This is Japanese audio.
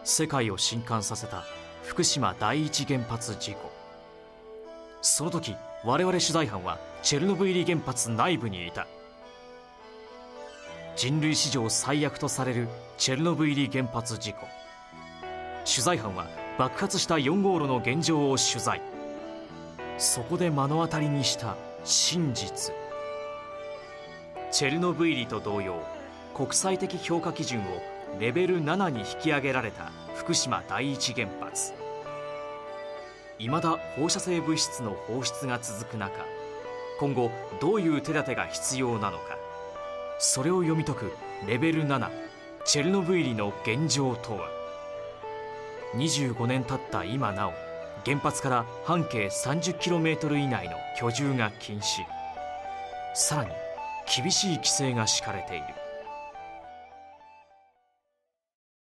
世界を震撼させた福島第一原発事故。その時我々取材班はチェルノブイリ原発内部にいた。人類史上最悪とされるチェルノブイリ原発事故。取材班は爆発した4号炉の現状を取材。そこで目の当たりにした真実。チェルノブイリと同様、国際的評価基準をレベル7に引き上げられた福島第一原発。いまだ放射性物質の放出が続く中、今後どういう手立てが必要なのか、それを読み解くレベル7チェルノブイリの現状とは。25年経った今なお、原発から半径 30km 以内の居住が禁止、さらに厳しい規制が敷かれている。